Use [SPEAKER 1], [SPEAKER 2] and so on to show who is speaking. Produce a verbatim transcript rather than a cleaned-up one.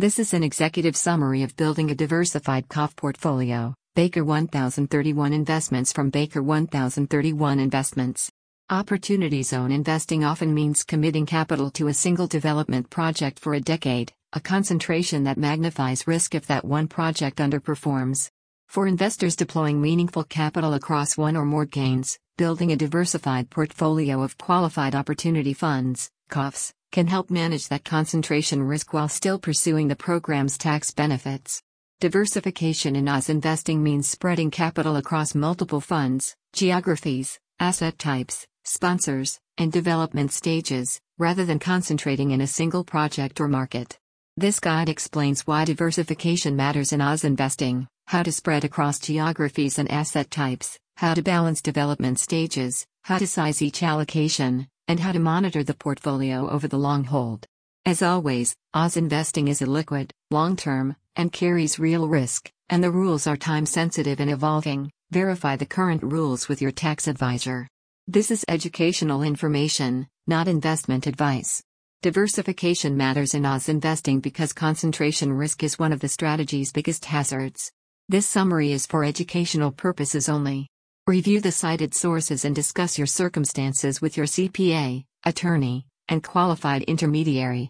[SPEAKER 1] This is an executive summary of building a diversified C O F portfolio. Baker one thousand thirty-one Investments from Baker one thousand thirty-one Investments. Opportunity zone investing often means committing capital to a single development project for a decade, a concentration that magnifies risk if that one project underperforms. For investors deploying meaningful capital across one or more gains, building a diversified portfolio of qualified opportunity funds, C O Fs, can help manage that concentration risk while still pursuing the program's tax benefits. Diversification in Oz investing means spreading capital across multiple funds, geographies, asset types, sponsors, and development stages, rather than concentrating in a single project or market. This guide explains why diversification matters in Oz investing, how to spread across geographies and asset types, how to balance development stages, how to size each allocation, and how to monitor the portfolio over the long hold. As always, Oz investing is illiquid, long-term, and carries real risk, and the rules are time-sensitive and evolving. Verify the current rules with your tax advisor. This is educational information, not investment advice. Diversification matters in Oz investing because concentration risk is one of the strategy's biggest hazards. This summary is for educational purposes only. Review the cited sources and discuss your circumstances with your C P A, attorney, and qualified intermediary.